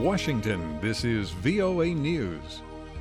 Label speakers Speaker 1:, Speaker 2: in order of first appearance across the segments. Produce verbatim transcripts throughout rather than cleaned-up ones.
Speaker 1: Washington, this is V O A News.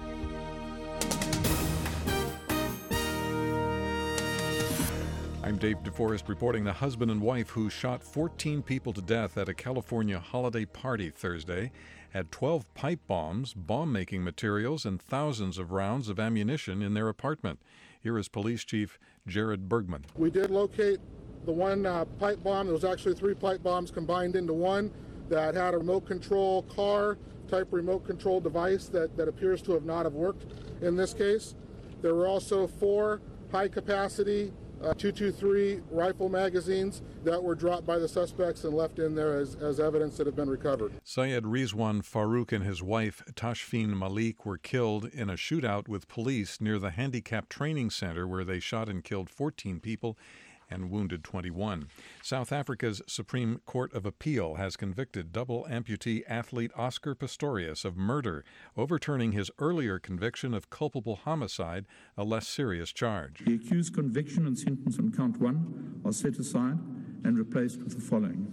Speaker 1: I'm Dave DeForest reporting the husband and wife who shot fourteen people to death at a California holiday party Thursday had twelve pipe bombs, bomb-making materials, and thousands of rounds of ammunition in their apartment. Here is Police Chief Jared Bergman.
Speaker 2: We did locate the one uh, pipe bomb. There was actually three pipe bombs combined into one that had a remote control car type remote control device that, that appears to have not have worked in this case. There were also four high-capacity Uh, two twenty-three rifle magazines that were dropped by the suspects and left in there as, as evidence that have been recovered.
Speaker 1: Syed Rizwan Farouk and his wife Tashfeen Malik were killed in a shootout with police near the Handicap Training Center where they shot and killed fourteen people and wounded twenty-one. South Africa's Supreme Court of Appeal has convicted double amputee athlete Oscar Pistorius of murder, overturning his earlier conviction of culpable homicide, a less serious charge.
Speaker 3: The accused's conviction and sentence on count one are set aside and replaced with the following.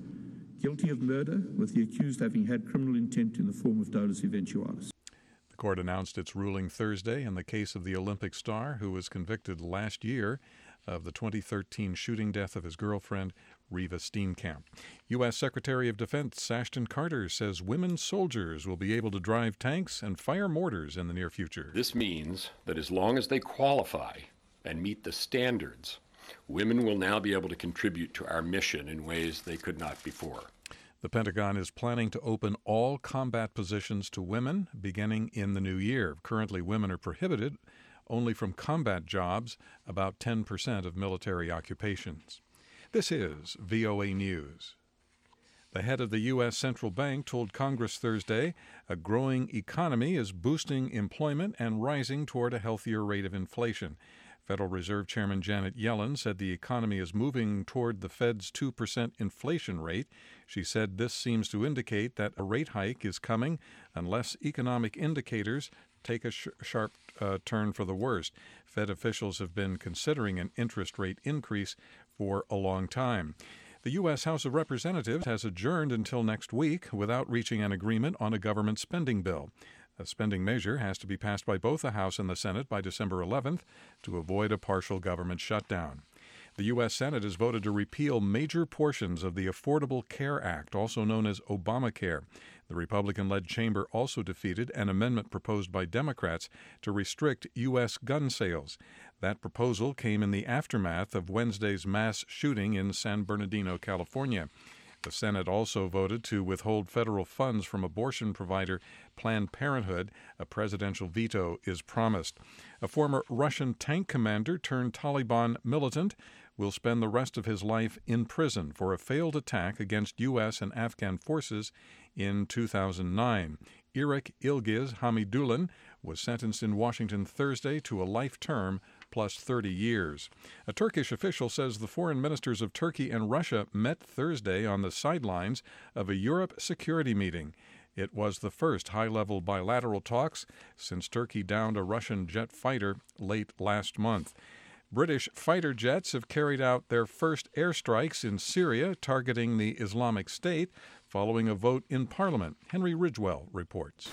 Speaker 3: Guilty of murder, with the accused having had criminal intent in the form of dolus eventualis.
Speaker 1: The court announced its ruling Thursday in the case of the Olympic star who was convicted last year of the twenty thirteen shooting death of his girlfriend, Reva Steenkamp. U S. Secretary of Defense Ashton Carter says women soldiers will be able to drive tanks and fire mortars in the near future.
Speaker 4: This means that as long as they qualify and meet the standards, women will now be able to contribute to our mission in ways they could not before.
Speaker 1: The Pentagon is planning to open all combat positions to women beginning in the new year. Currently, women are prohibited only from combat jobs, about ten percent of military occupations. This is V O A News. The head of the U S. Central Bank told Congress Thursday a growing economy is boosting employment and rising toward a healthier rate of inflation. Federal Reserve Chairman Janet Yellen said the economy is moving toward the Fed's two percent inflation rate. She said this seems to indicate that a rate hike is coming unless economic indicators take a sh- sharp uh, turn for the worst. Fed officials have been considering an interest rate increase for a long time. The U S. House of Representatives has adjourned until next week without reaching an agreement on a government spending bill. A spending measure has to be passed by both the House and the Senate by December eleventh to avoid a partial government shutdown. The U S. Senate has voted to repeal major portions of the Affordable Care Act, also known as Obamacare. The Republican-led chamber also defeated an amendment proposed by Democrats to restrict U S gun sales. That proposal came in the aftermath of Wednesday's mass shooting in San Bernardino, California. The Senate also voted to withhold federal funds from abortion provider Planned Parenthood. A presidential veto is promised. A former Russian tank commander turned Taliban militant will spend the rest of his life in prison for a failed attack against U S and Afghan forces in two thousand nine. Irak Ilgiz Hamidulin was sentenced in Washington Thursday to a life term plus thirty years. A Turkish official says the foreign ministers of Turkey and Russia met Thursday on the sidelines of a Europe security meeting. It was the first high-level bilateral talks since Turkey downed a Russian jet fighter late last month. British fighter jets have carried out their first airstrikes in Syria targeting the Islamic State following a vote in Parliament. Henry Ridgewell reports.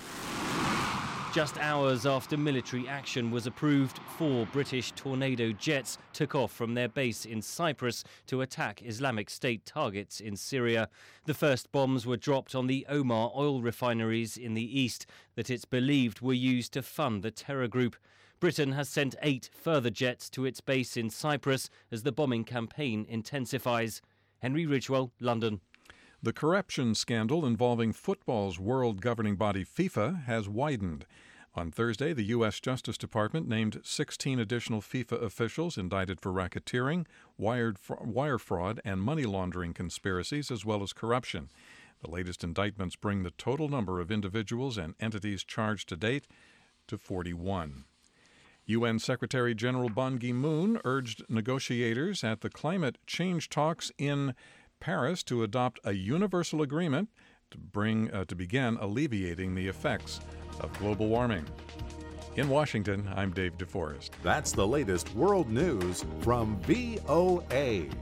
Speaker 5: Just hours after military action was approved, four British Tornado jets took off from their base in Cyprus to attack Islamic State targets in Syria. The first bombs were dropped on the Omar oil refineries in the east that it's believed were used to fund the terror group. Britain has sent eight further jets to its base in Cyprus as the bombing campaign intensifies. Henry Ridgewell, London.
Speaker 1: The corruption scandal involving football's world governing body FIFA has widened. On Thursday, the U S. Justice Department named sixteen additional FIFA officials indicted for racketeering, wired fra- wire fraud, and money laundering conspiracies, as well as corruption. The latest indictments bring the total number of individuals and entities charged to date to forty-one. U N. Secretary General Ban Ki-moon urged negotiators at the climate change talks in Paris to adopt a universal agreement to bring uh, to begin alleviating the effects of global warming. In Washington, I'm Dave DeForest.
Speaker 6: That's the latest world news from V O A.